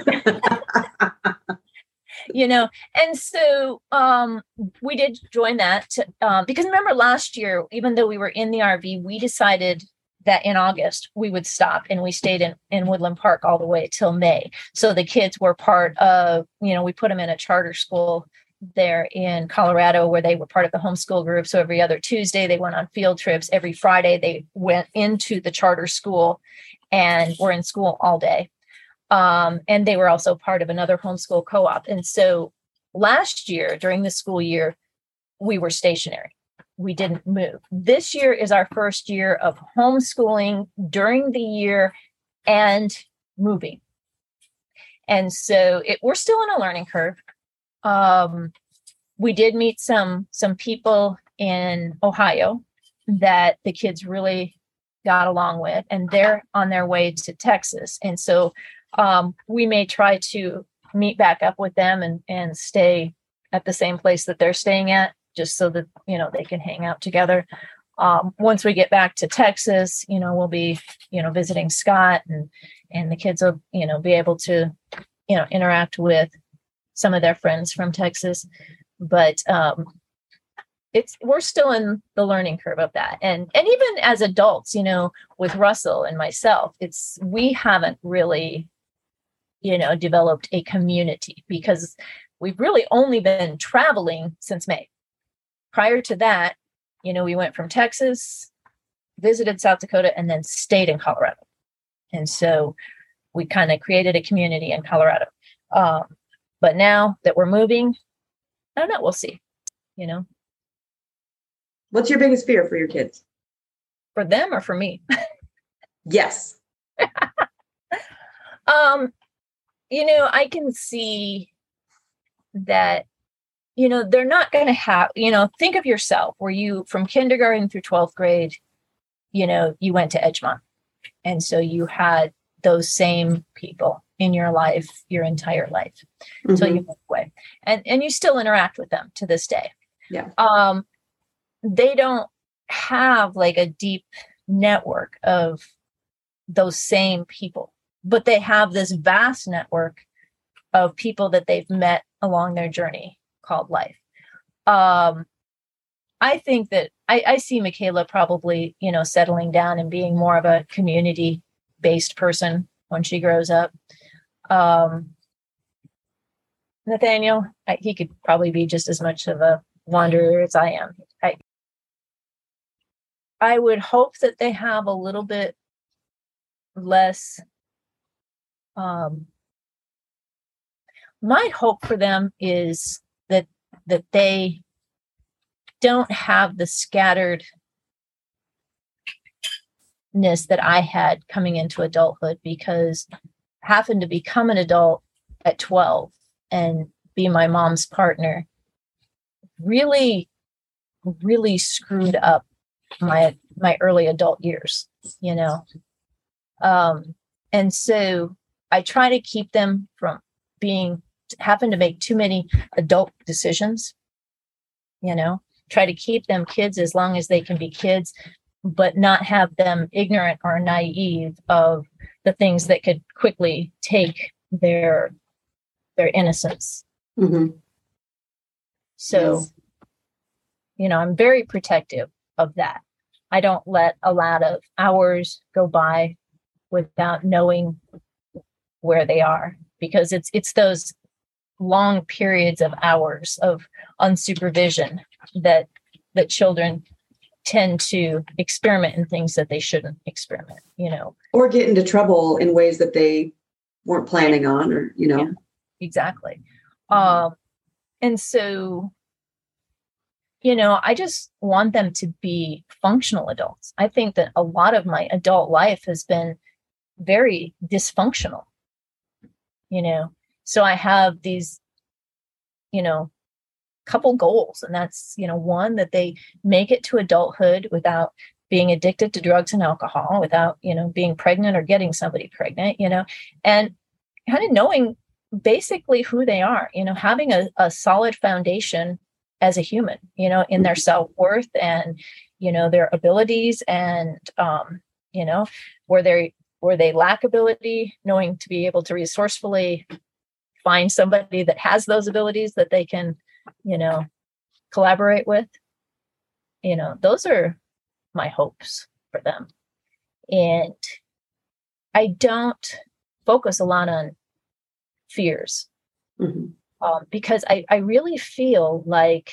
Speaker 2: You know, and so um, we did join that to, um, because remember last year, even though we were in the R V, we decided that in August we would stop and we stayed in, in Woodland Park all the way till May. So the kids were part of, you know, we put them in a charter school there in Colorado where they were part of the homeschool group. So every other Tuesday they went on field trips. Every Friday they went into the charter school and were in school all day. Um, and they were also part of another homeschool co-op. And so last year during the school year, we were stationary. We didn't move. This year is our first year of homeschooling during the year and moving. And so it, we're still in a learning curve. Um, we did meet some, some people in Ohio that the kids really got along with, and they're on their way to Texas. And so um, we may try to meet back up with them and, and stay at the same place that they're staying at, just so that, you know, they can hang out together. Um, once we get back to Texas, you know, we'll be, you know, visiting Scott and, and the kids will, you know, be able to, you know, interact with some of their friends from Texas. But um, it's, we're still in the learning curve of that. And, and even as adults, you know, with Russell and myself, it's, we haven't really, you know, developed a community because we've really only been traveling since May. Prior to that, you know, we went from Texas, visited South Dakota, and then stayed in Colorado. And so we kind of created a community in Colorado. Um, but now that we're moving, I don't know, we'll see, you know.
Speaker 3: What's your biggest fear for your kids?
Speaker 2: For them or for me?
Speaker 3: Yes.
Speaker 2: um, you know, I can see that, you know, they're not going to have, you know, think of yourself where you from kindergarten through twelfth grade, you know, you went to Edgemont. And so you had those same people in your life, your entire life, mm-hmm. until you moved away. And, and you still interact with them to this day.
Speaker 3: Yeah.
Speaker 2: Um, they don't have like a deep network of those same people, but they have this vast network of people that they've met along their journey called life. Um, I think that I, I see Michaela probably, you know, settling down and being more of a community-based person when she grows up. Um, Nathaniel, I, he could probably be just as much of a wanderer as I am. I, I would hope that they have a little bit less. Um, my hope for them is that that they don't have the scatteredness that I had coming into adulthood, because I happened to become an adult at twelve and be my mom's partner really, really screwed up my my early adult years, you know. Um, and so I try to keep them from being having to make too many adult decisions, you know. Try to keep them kids as long as they can be kids, but not have them ignorant or naive of the things that could quickly take their their innocence.
Speaker 3: Mm-hmm.
Speaker 2: So,
Speaker 3: Yes.
Speaker 2: you know, I'm very protective of that. I don't let a lot of hours go by without knowing where they are, because it's it's those long periods of hours of unsupervision that that children tend to experiment in things that they shouldn't experiment, you know.
Speaker 3: Or get into trouble in ways that they weren't planning on, or, you know.
Speaker 2: Yeah, exactly. Um, and so, you know, I just want them to be functional adults. I think that a lot of my adult life has been very dysfunctional, you know. So I have these, you know, couple goals, and that's, you know, one, that they make it to adulthood without being addicted to drugs and alcohol, without, you know, being pregnant or getting somebody pregnant, you know, and kind of knowing basically who they are, you know, having a, a solid foundation as a human, you know, in their self-worth and, you know, their abilities, and, um, you know, where they where they lack ability, knowing to be able to resourcefully find somebody that has those abilities that they can, you know, collaborate with. You know, those are my hopes for them. And I don't focus a lot on fears.
Speaker 3: Mm-hmm.
Speaker 2: Um, because I, I really feel like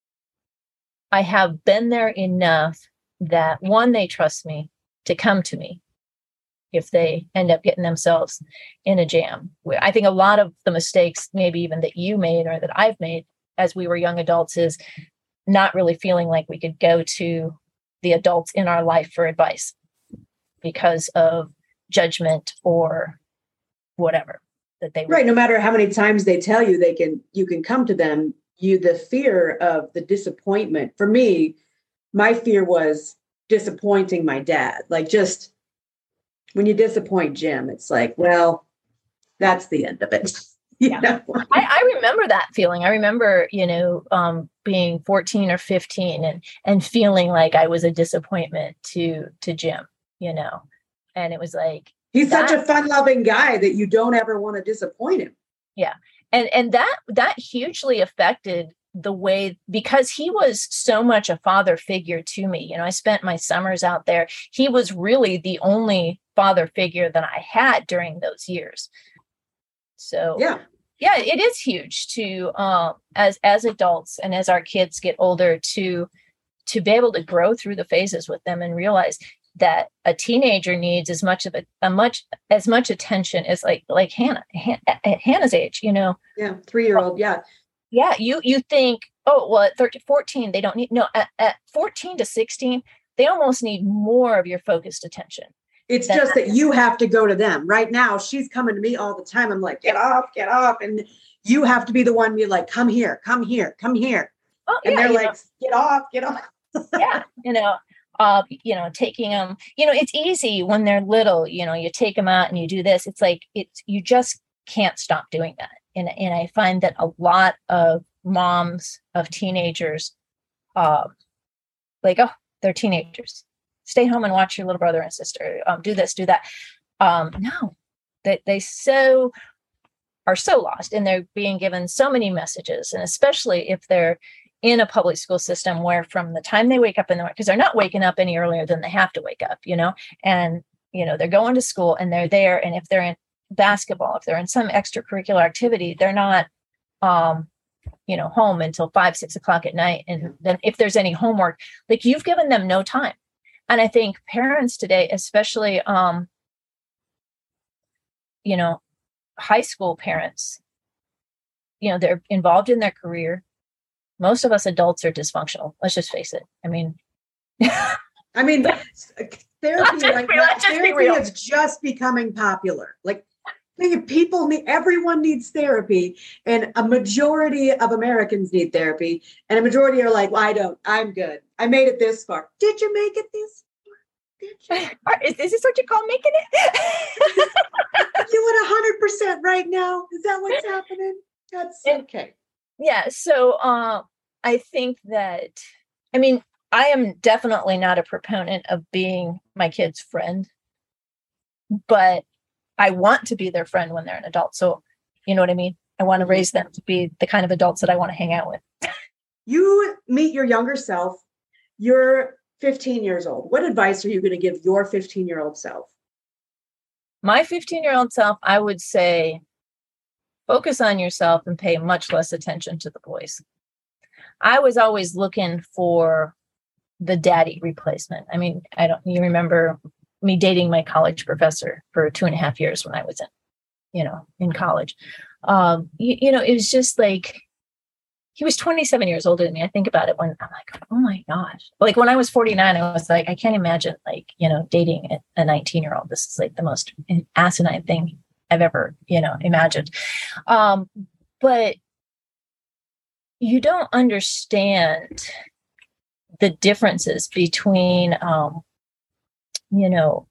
Speaker 2: I have been there enough that, one, they trust me to come to me if they end up getting themselves in a jam. I think a lot of the mistakes, maybe even that you made or that I've made as we were young adults, is not really feeling like we could go to the adults in our life for advice because of judgment or whatever that they
Speaker 3: right. No matter how many times they tell you they can, you can come to them, you, the fear of the disappointment. For me, my fear was disappointing my dad. Like, just when you disappoint Jim, it's like, well, that's the end of it. You
Speaker 2: yeah.
Speaker 3: know?
Speaker 2: I, I remember that feeling. I remember, you know, um, being fourteen or fifteen and, and feeling like I was a disappointment to, to Jim, you know, and it was like,
Speaker 3: he's
Speaker 2: that,
Speaker 3: such a fun loving guy that you don't ever want to disappoint him.
Speaker 2: Yeah. And, and that, that hugely affected the way, because he was so much a father figure to me. You know, I spent my summers out there. He was really the only father figure that I had during those years. So
Speaker 3: yeah,
Speaker 2: yeah, it is huge to, um, as, as adults and as our kids get older, to, to be able to grow through the phases with them and realize that a teenager needs as much of a, a much, as much attention as like, like Hannah, Han- at Hannah's age, you know?
Speaker 3: yeah. Three-year-old. Yeah.
Speaker 2: Yeah. You, you think, oh, well, at thirteen, fourteen, they don't need, no, at, at fourteen to sixteen, they almost need more of your focused attention.
Speaker 3: It's just that you have to go to them. Right now, she's coming to me all the time. I'm like, get off, get off. And you have to be the one be like, come here, come here, come here.
Speaker 2: Oh,
Speaker 3: and
Speaker 2: yeah,
Speaker 3: they're like,
Speaker 2: know,
Speaker 3: get off, get off.
Speaker 2: yeah. You know, uh, you know, taking them, you know, it's easy when they're little, you know, you take them out and you do this. It's like, it's, you just can't stop doing that. And, and I find that a lot of moms of teenagers, uh, like, oh, they're teenagers. Stay home and watch your little brother and sister. Um, do this, do that. Um, no, that they, they so are so lost, and they're being given so many messages. And especially if they're in a public school system where from the time they wake up in the morning, because they're not waking up any earlier than they have to wake up, you know, and, you know, they're going to school and they're there. And if they're in basketball, if they're in some extracurricular activity, they're not, um, you know, home until five, six o'clock at night. And then if there's any homework, like, you've given them no time. And I think parents today, especially, um, you know, high school parents, you know, they're involved in their career. Most of us adults are dysfunctional. Let's just face it. I mean,
Speaker 3: I mean, therapy right
Speaker 2: be,
Speaker 3: now,
Speaker 2: therapy
Speaker 3: is just becoming popular. Like, people need, everyone needs therapy, and a majority of Americans need therapy, and a majority are like, well, I don't, I'm good. I made it this far. Did you make it this far? Did you?
Speaker 2: Is, is this what you call making it?
Speaker 3: You at a hundred percent right now? Is that what's happening? That's
Speaker 2: and,
Speaker 3: okay.
Speaker 2: Yeah. So uh, I think that, I mean, I am definitely not a proponent of being my kid's friend, but I want to be their friend when they're an adult. So, you know what I mean? I want to raise them to be the kind of adults that I want to hang out with.
Speaker 3: You meet your younger self. You're fifteen years old. What advice are you going to give your fifteen-year-old self?
Speaker 2: My fifteen-year-old self, I would say, focus on yourself and pay much less attention to the boys. I was always looking for the daddy replacement. I mean, I don't, you remember me dating my college professor for two and a half years when I was in, you know, in college. Um, you, you know, it was just like, he was twenty-seven years older than me. I think about it when I'm like, oh my gosh. Like when I was forty-nine, I was like, I can't imagine like, you know, dating a nineteen year old. This is like the most asinine thing I've ever, you know, imagined. Um, but you don't understand the differences between, um, you know,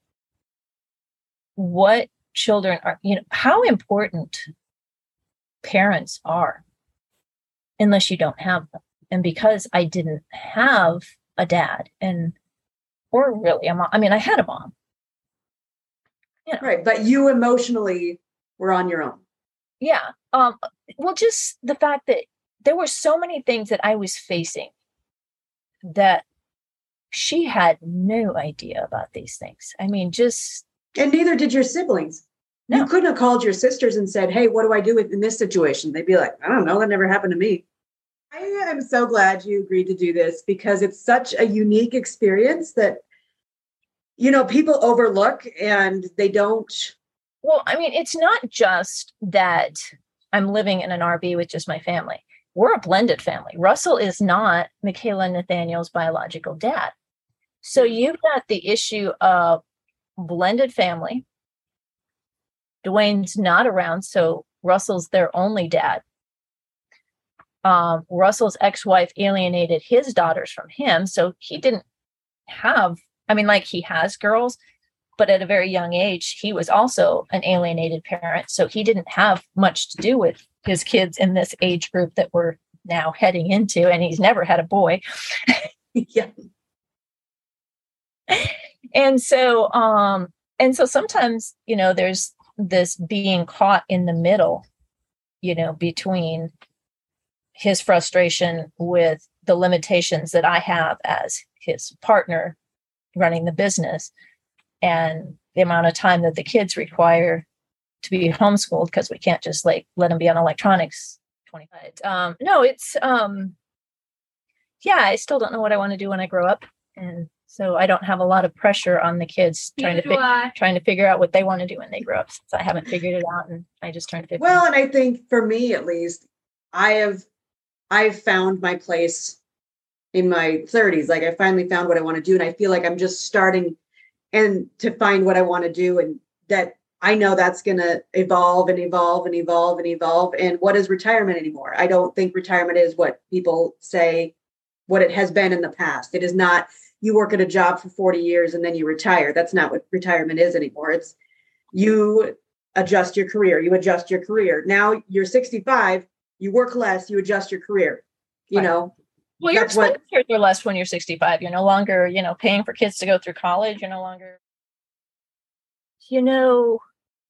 Speaker 2: what children are, you know, how important parents are unless you don't have them. And because I didn't have a dad and, or really a mom, I mean, I had a mom.
Speaker 3: You know. Right. But you emotionally were on your own.
Speaker 2: Yeah. Um, well, just the fact that there were so many things that I was facing that she had no idea about these things. I mean, just.
Speaker 3: And neither did your siblings. No. You couldn't have called your sisters and said, hey, what do I do with in this situation? They'd be like, I don't know. That never happened to me. I am so glad you agreed to do this because it's such a unique experience that, you know, people overlook and they don't.
Speaker 2: Well, I mean, it's not just that I'm living in an R V with just my family. We're a blended family. Russell is not Michaela and Nathaniel's biological dad. So you've got the issue of blended family. Dwayne's not around, so Russell's their only dad. Um, Russell's ex-wife alienated his daughters from him, so he didn't have, I mean, like he has girls, but at a very young age, he was also an alienated parent, so he didn't have much to do with his kids in this age group that we're now heading into, and he's never had a boy.
Speaker 3: Yeah.
Speaker 2: And so, um, and so sometimes, you know, there's this being caught in the middle, you know, between his frustration with the limitations that I have as his partner running the business and the amount of time that the kids require to be homeschooled because we can't just like let them be on electronics twenty-five. Um, no, it's, um, yeah, I still don't know what I want to do when I grow up. And so I don't have a lot of pressure on the kids trying to fi- trying to figure out what they want to do when they grow up. Since I haven't figured it out, and I just turned fifty.
Speaker 3: Well, and I think for me, at least, I have I've found my place in my thirties. Like I finally found what I want to do, and I feel like I'm just starting and to find what I want to do, and that I know that's going to evolve and evolve and evolve and evolve. And what is retirement anymore? I don't think retirement is what people say, what it has been in the past. It is not. You work at a job for forty years and then you retire. That's not what retirement is anymore. It's you adjust your career. You adjust your career. Now you're sixty-five, you work less, you adjust your career. You right. know,
Speaker 2: well, your expenditures what, are less when you're sixty-five. You're no longer, you know, paying for kids to go through college. You're no longer, you know,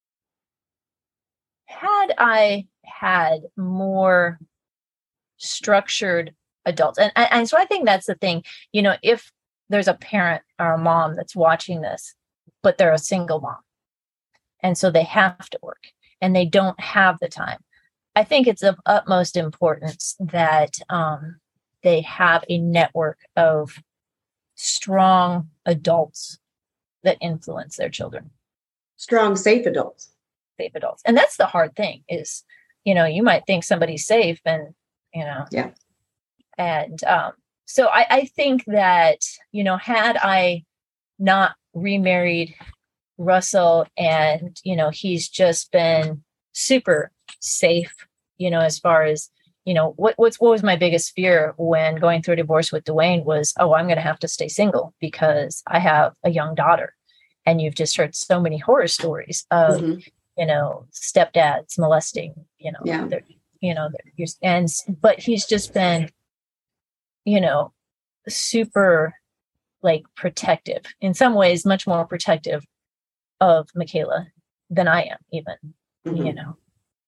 Speaker 2: had I had more structured adults. And, and so I think that's the thing, you know, if there's a parent or a mom that's watching this, but they're a single mom. And so they have to work and they don't have the time. I think it's of utmost importance that um, they have a network of strong adults that influence their children.
Speaker 3: Strong, safe adults.
Speaker 2: Safe adults. And that's the hard thing is, you know, you might think somebody's safe and, you know,
Speaker 3: yeah.
Speaker 2: And um, so I, I think that, you know, had I not remarried Russell and, you know, he's just been super safe, you know, as far as, you know, what what's what was my biggest fear when going through a divorce with Dwayne was, oh, I'm going to have to stay single because I have a young daughter. And you've just heard so many horror stories of, mm-hmm. you know, stepdads molesting, you know,
Speaker 3: yeah.
Speaker 2: you know, and but he's just been, you know, super like protective, in some ways, much more protective of Michaela than I am even, mm-hmm. you know?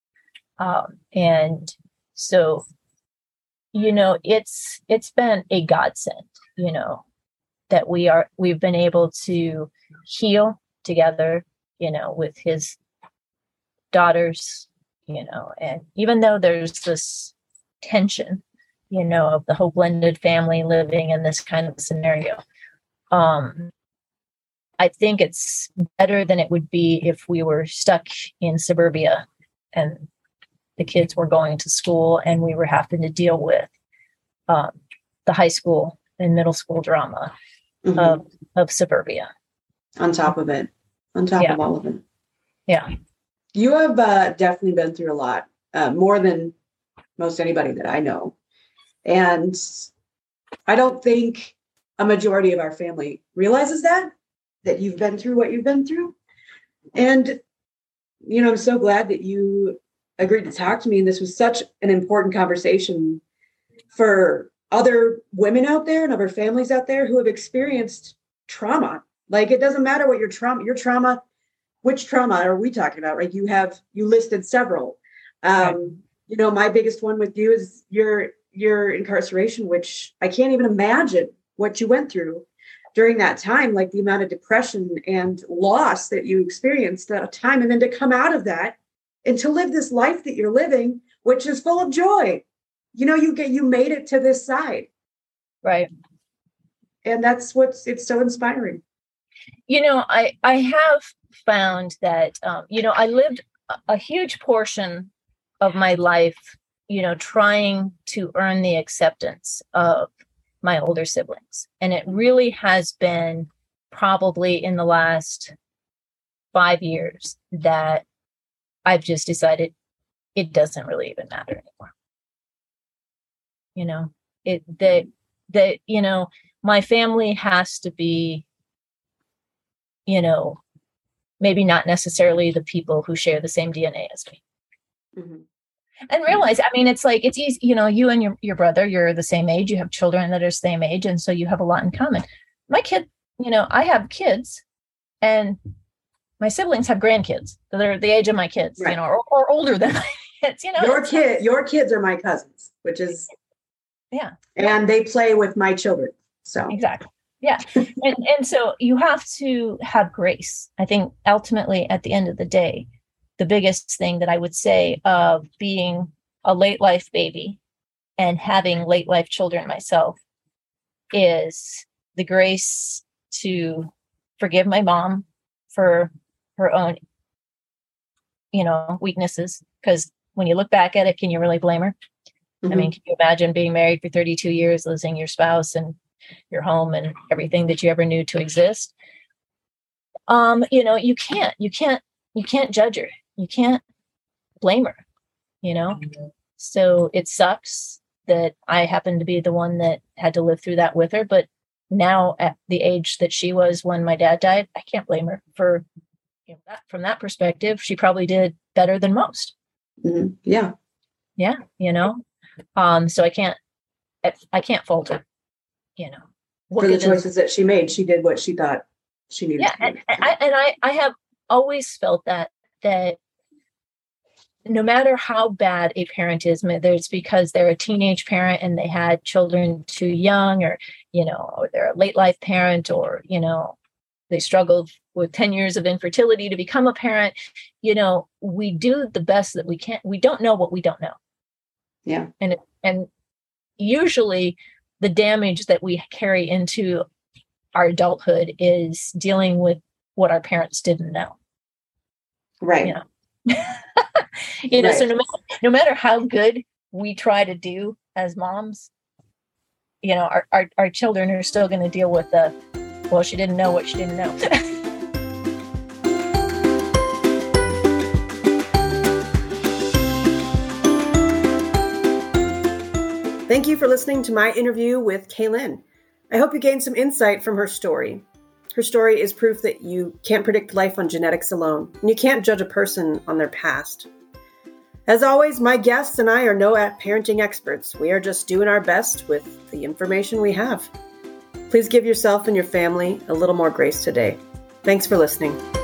Speaker 2: Um, and so, you know, it's, it's been a godsend, you know, that we are, we've been able to heal together, you know, with his daughters, you know, and even though there's this tension, you know, of the whole blended family living in this kind of scenario, um, I think it's better than it would be if we were stuck in suburbia and the kids were going to school and we were having to deal with um, the high school and middle school drama mm-hmm. of, of suburbia.
Speaker 3: On top of it, on top
Speaker 2: yeah.
Speaker 3: of all of it.
Speaker 2: Yeah.
Speaker 3: You have uh, definitely been through a lot, uh, more than most anybody that I know. And I don't think a majority of our family realizes that, that you've been through what you've been through. And, you know, I'm so glad that you agreed to talk to me. And this was such an important conversation for other women out there and other families out there who have experienced trauma. Like, it doesn't matter what your trauma, your trauma, which trauma are we talking about, right? You have, you listed several. Um, right. You know, my biggest one with you is your, your incarceration, which I can't even imagine what you went through during that time, like the amount of depression and loss that you experienced at a time. And then to come out of that and to live this life that you're living, which is full of joy. You know, you get, you made it to this side.
Speaker 2: Right.
Speaker 3: And that's what's, it's so inspiring.
Speaker 2: You know, I, I have found that, um, you know, I lived a, a huge portion of my life, you know, trying to earn the acceptance of my older siblings. And it really has been probably in the last five years that I've just decided it doesn't really even matter anymore. You know, it, that, that, you know, my family has to be, you know, maybe not necessarily the people who share the same D N A as me. Mm-hmm. And realize, I mean, it's like, it's easy, you know, you and your, your brother, you're the same age, you have children that are the same age. And so you have a lot in common. My kid, you know, I have kids and my siblings have grandkids that are the age of my kids, right. you know, or, or older than my kids, you know.
Speaker 3: Your kid, your kids are my cousins, which is,
Speaker 2: yeah.
Speaker 3: And they play with my children. So
Speaker 2: exactly. Yeah. and, and so you have to have grace. I think ultimately at the end of the day, the biggest thing that I would say of being a late life baby and having late life children myself is the grace to forgive my mom for her own, you know, weaknesses. Because when you look back at it, can you really blame her? Mm-hmm. I mean, can you imagine being married for thirty-two years, losing your spouse and your home and everything that you ever knew to exist? Um, you know, you can't, you can't, you can't judge her. You can't blame her, you know? Mm-hmm. So it sucks that I happened to be the one that had to live through that with her. But now at the age that she was when my dad died, I can't blame her for, you know, that. From that perspective, she probably did better than most.
Speaker 3: Mm-hmm. Yeah.
Speaker 2: Yeah. You know? Um, so I can't, I can't fault her, you know,
Speaker 3: for the choices that she made. She did what she thought she needed.
Speaker 2: Yeah.
Speaker 3: To
Speaker 2: and, and I, and I, I have always felt that, that no matter how bad a parent is, whether it's because they're a teenage parent and they had children too young, or, you know, or they're a late life parent, or, you know, they struggled with ten years of infertility to become a parent, you know, we do the best that we can. We don't know what we don't know.
Speaker 3: Yeah.
Speaker 2: And, and usually the damage that we carry into our adulthood is dealing with what our parents didn't know.
Speaker 3: Right.
Speaker 2: You know, you know
Speaker 3: right.
Speaker 2: so no matter, no matter how good we try to do as moms, you know, our, our, our children are still going to deal with the, well, she didn't know what she didn't know.
Speaker 1: Thank you for listening to my interview with Kaylin. I hope you gained some insight from her story. Her story is proof that you can't predict life on genetics alone, and you can't judge a person on their past. As always, my guests and I are no parenting experts. We are just doing our best with the information we have. Please give yourself and your family a little more grace today. Thanks for listening.